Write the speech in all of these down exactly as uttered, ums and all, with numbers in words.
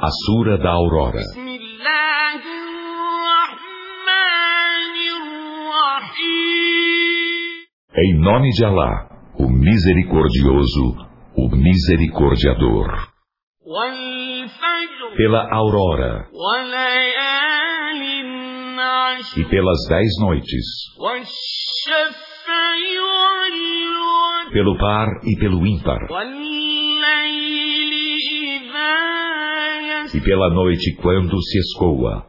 A Sura da Aurora. Em nome de Alá, o Misericordioso, o Misericordiador. Pela aurora e pelas dez noites, pelo par e pelo ímpar, e pela noite quando se escoa.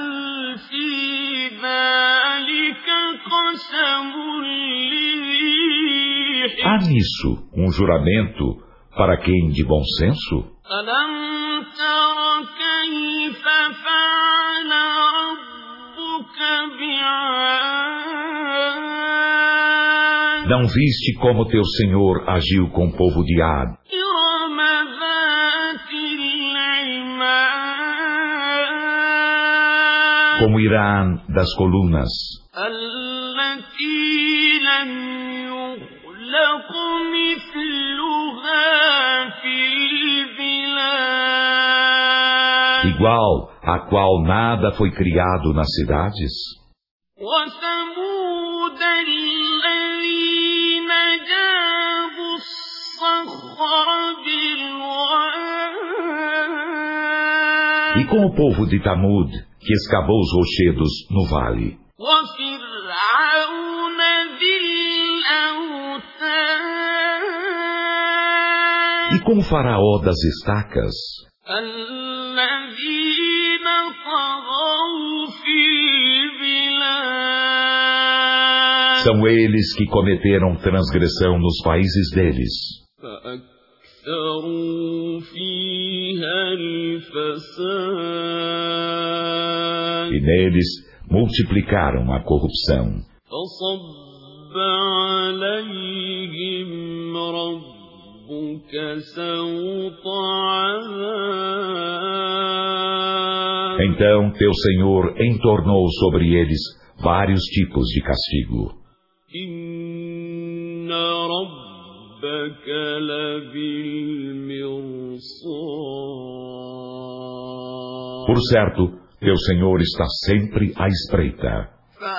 Há nisso um juramento para quem de bom senso? Não viste como teu Senhor agiu com o povo de Ad? Como Irã das colunas, igual a qual nada foi criado nas cidades. E com o povo de Tamud, que escavou os rochedos no vale. E com o faraó das estacas, são eles que cometeram transgressão nos países deles. E neles multiplicaram a corrupção. Então teu Senhor entornou sobre eles vários tipos de castigo. Por certo, teu Senhor está sempre à espreita.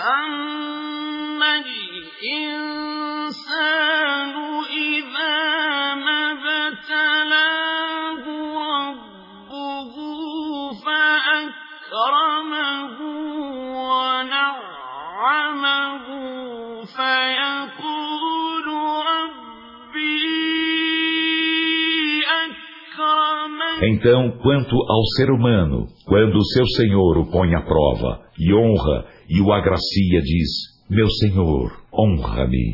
Então, quanto ao ser humano, quando o seu Senhor o põe à prova, e honra, e o agracia, diz: meu Senhor, honra-me.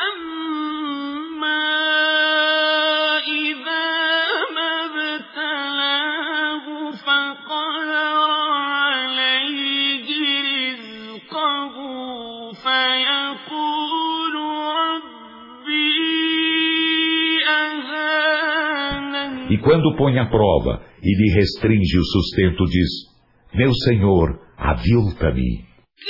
E quando põe à prova e lhe restringe o sustento, diz: meu Senhor, avilta-me.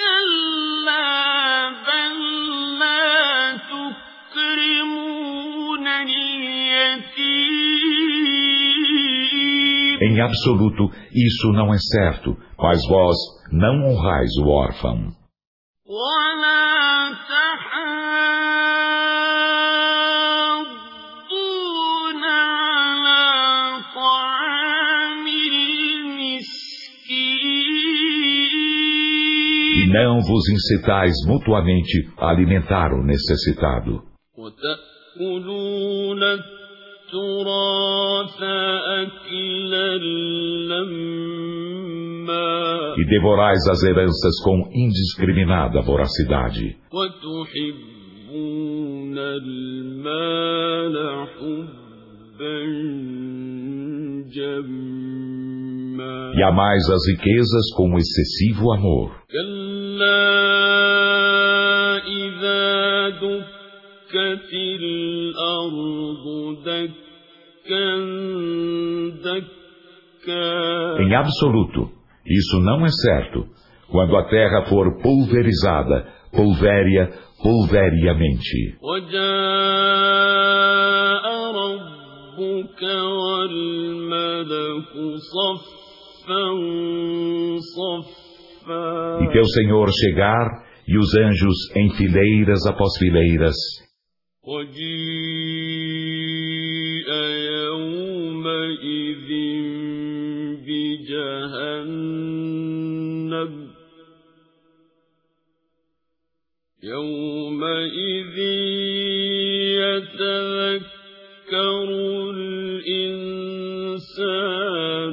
Em absoluto, isso não é certo, mas vós não honrais o órfão. E não vos incitais mutuamente a alimentar o necessitado. E devorais as heranças com indiscriminada voracidade. E amais as riquezas com excessivo amor. Em absoluto, isso não é certo. Quando a terra for pulverizada, pulvéria, pulveriamente. ربك والملك صفا صفا E teu Senhor chegar e os anjos em fileiras após fileiras. وجيء يومئذ بجهنم يومئذ يتذكر الإنسان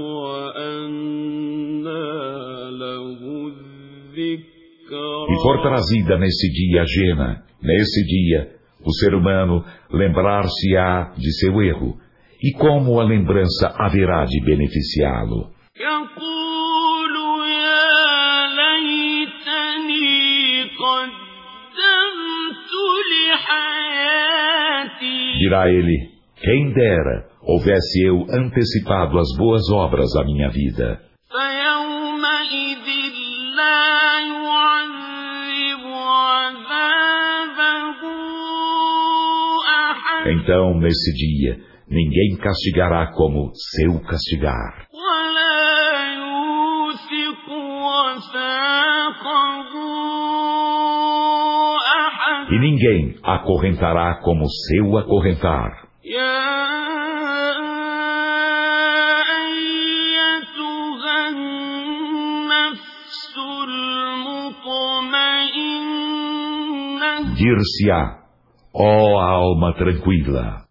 وأنى له الذكرى. E for trazida nesse dia a Jena, nesse dia, o ser humano lembrar-se-á de seu erro, e como a lembrança haverá de beneficiá-lo. Dirá ele, quem dera houvesse eu antecipado as boas obras à minha vida. Então, nesse dia, ninguém castigará como seu castigar. E ninguém acorrentará como seu acorrentar. Dir-se-á, ó alma tranquila,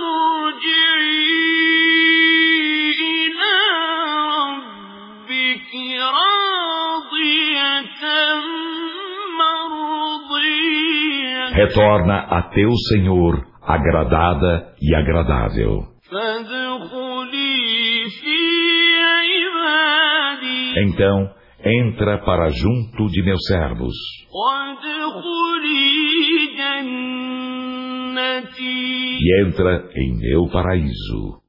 retorna a teu Senhor agradada e agradável. Então, entra para junto de meus servos. E entra em meu paraíso.